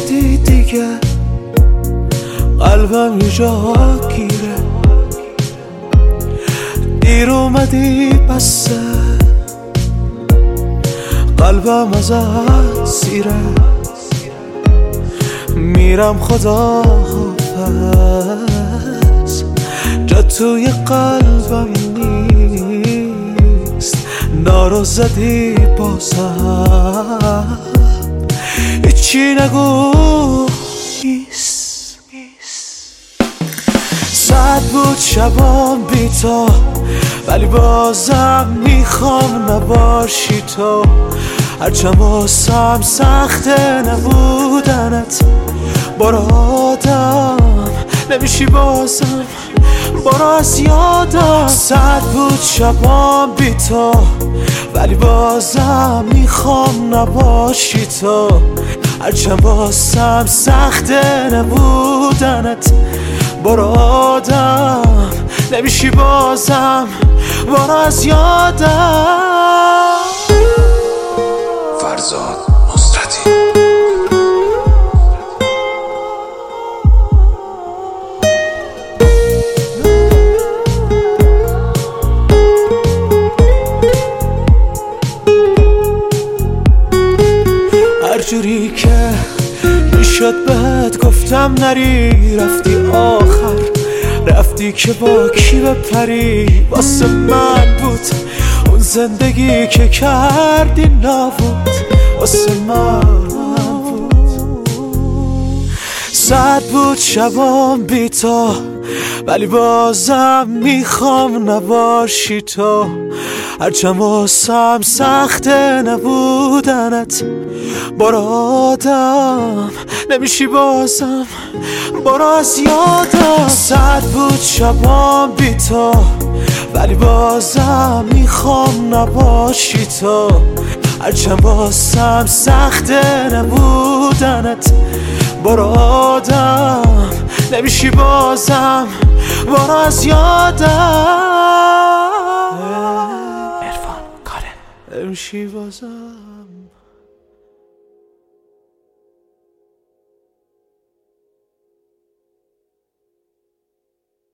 رسیدی دیگه، قلبم یه جا گیره، دیر اومدی بسه، قلبم ازت سیره، میرم خدا حافظ، جا توی قلبم نیست، نارو زدی بازم هیچی نگو نیست. ساعت بود شبام بی تو، ولی بازم میخوام نباشی تو، هرچند واسم سخته نبودنت، برو آدم نمیشی بازم، برو از یادم. ساعت بود شبام بی تو، ولی بازم میخوام نباشی تو، هرچند واسم سخته نبودنت، برو آدم نمیشی بازم، برو از یادم. فرزاد نصرتی. هر جوری که میشد بهت گفتم نری، رفتی آخر، رفتی که با کی بپری، واسه من بود اون زندگی که کردی نبود، واسه من بود. ساعت بود شبام بی تو، ولی بازم میخوام نباشی تو، هرچند واسم سخته نبودنت، برو آدم نمیشی بازم، برو از یادم. ساعت بود شبام بی تو، ولی بازم میخوام نباشی تو، هرچند واسم سخته نبودنت، برو آدم نمیشی بازم، برو از یادم. عرفان کارن نمیشی بازم.